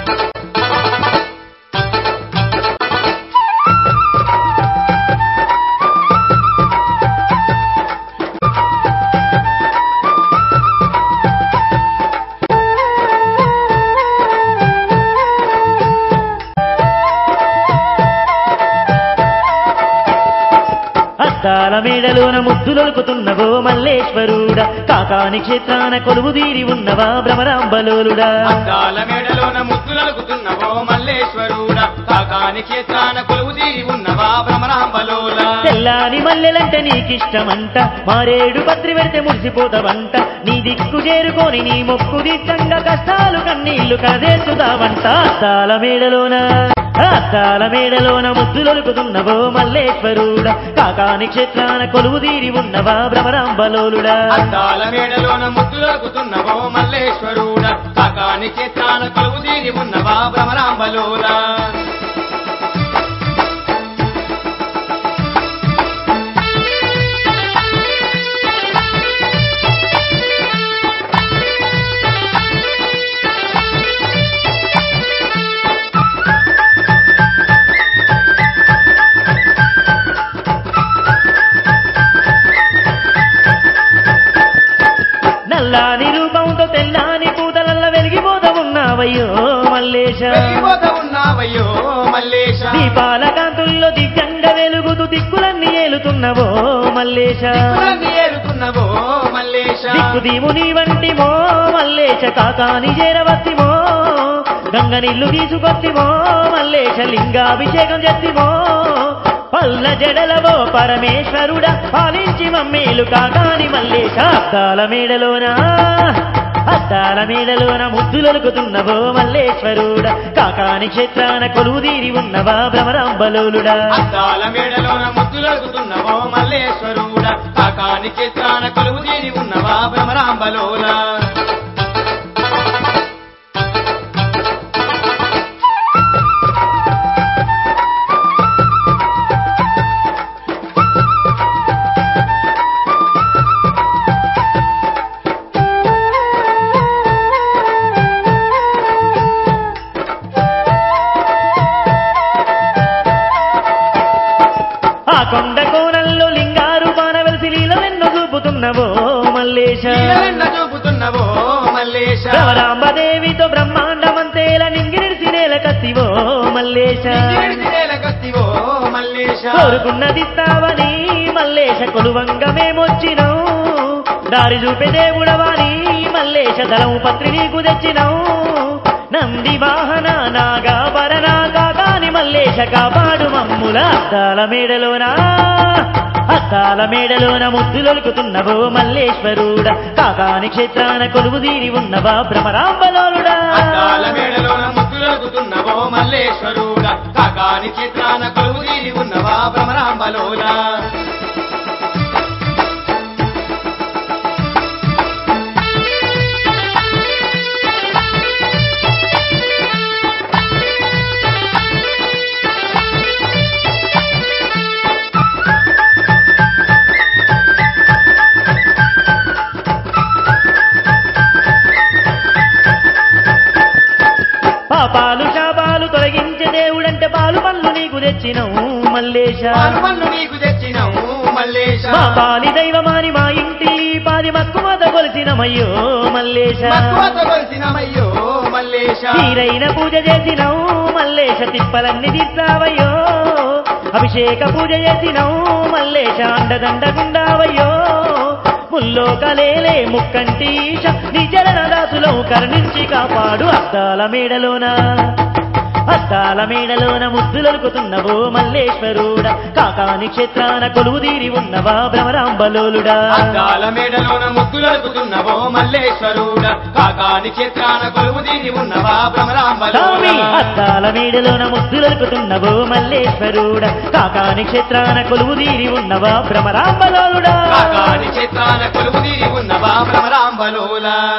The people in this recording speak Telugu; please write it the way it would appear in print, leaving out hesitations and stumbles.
అద్దాల మేడలోన ముద్దులొలుకుతున్నవో మల్లేశ్వరుడా కాకాని క్షేత్రాన కొలువుదీరి ఉన్నవా భ్రమరాంబలోలుడా అద్దాల మేడలోన ముద్దులొలుకుతున్నవో మల్లేశ్వరుడా కాకాని క్షేత్రాన కొలువుదీరి ఉన్నవా భ్రమరాంబలోలా తెల్లాని మల్లెలంటే నీకిష్టమంట మారేడు పత్రి పెడితే మురిసిపోతావంట నీ దిక్కు చేరుకొని నీ మొక్కు దిట్టంగా కష్టాలు కన్నీళ్లు కదేసుదావంట అద్దాల మేడలోన ముద్దులొలుకుతున్నవో మల్లేశ్వరుడా కాకాని క్షేత్రాన కొలువుదీరి ఉన్నవా భ్రమరాంబలోలుడా అద్దాల మేడలోన ముద్దులొలుకుతున్నవో మల్లేశ్వరుడా కాకాని క్షేత్రాన కొలువుదీరి ఉన్నవా భ్రమరాంబలోలా నల్లాని రూపంతో తెల్లాని పూతలల్ల వెలిగిపోతా ఉన్నావయ్యో మల్లేశ దీపాల కాంతుల్లో దివ్యంగా వెలుగుతూ దిక్కులన్నీ ఏలుతున్నవో మల్లేశ దిక్కు దీవుని వంటిమో మల్లేశ కాకాని చేరవత్తిమో గంగ నీళ్లు తీసుకొత్తిమో మల్లేశ లింగాభిషేకం చేత్తిమో పల్ల జడలవో పరమేశ్వరుడా పాలించి మమ్మేలు కాకాని మల్లేశ అద్దాల మేడలోన ముద్దులొలుకుతున్నవో మల్లేశ్వరుడా కాకాని క్షేత్రాన కొలువుదీరి ఉన్నవా భ్రమరాంబలోలుడా అద్దాల మేడలోన ముద్దులొలుకుతున్నవో మల్లేశ్వరుడా కాకాని క్షేత్రాన కొలువుదీరి ఉన్నవా భ్రమరాంబలోలా కొండ కోనల్లో లింగారు బాణ వెలిసి లీలవెన్నో చూపుతున్నవో మల్లేశ భ్రమరాంబదేవితో బ్రహ్మాండమంతేల నింగిరిసి నేల కత్తివో మల్లేశ కోరుకున్నదిస్తావని మల్లేశ కొలువంగా మేమొచ్చినాం దారి చూపే దేవుడవాని మల్లేశ దళము పత్రి నీకు తెచ్చినాం నంది వాహన నాగాభరణ కాకాని మల్లేశ కాపాడు మమ్ముల అద్దాల మేడలోన ముద్దులొలుకుతున్నవో మల్లేశ్వరుడా కాకాని క్షేత్రాన కొలువుదీరి ఉన్నవా భ్రమరాంబలోలుడా అద్దాల మేడలోన ముద్దులొలుకుతున్నవో మల్లేశ్వరుడా కాకాని క్షేత్రాన కొలువుదీరి ఉన్నవా భ్రమరాంబలోలా పాపాలు శాపాలు తొలగించే దేవుడంటే పాలు పళ్ళు నీకు తెచ్చినవు మల్లేశ మా పాలి దైవమాని మా ఇంటి పాది మక్కుమత కొలిసినమయ్యో మల్లేశ తీరైన పూజ చేసినవు మల్లేశ తిప్పలన్నీ తీర్చావయ్యో అభిషేక పూజ చేసినవు మల్లేశ అండదండగుండావయ్యో ముల్లోకలేలే ముక్కంటీశ నీ చరణ దాసులో కరుణించి కాపాడు అద్దాల మేడలోన ముద్దులొలుకుతున్నవో మల్లేశ్వరుడా కాకాని క్షేత్రాన కొలువుదీరి ఉన్నవా భ్రమరాంబలోలుడా అద్దాల మేడలోన ముద్దులొలుకుతున్నవో మల్లేశ్వరుడా కాకాని క్షేత్రాన కొలువుదీరి ఉన్నవా భ్రమరాంబలోలుడా అద్దాల మేడలోన ముద్దులొలుకుతున్నవో మల్లేశ్వరుడా కాకాని క్షేత్రాన కొలువుదీరి ఉన్నవా భ్రమరాంబలోలుడా కాకాని క్షేత్రాన కొలువుదీరి ఉన్నవా భ్రమరాంబలోలా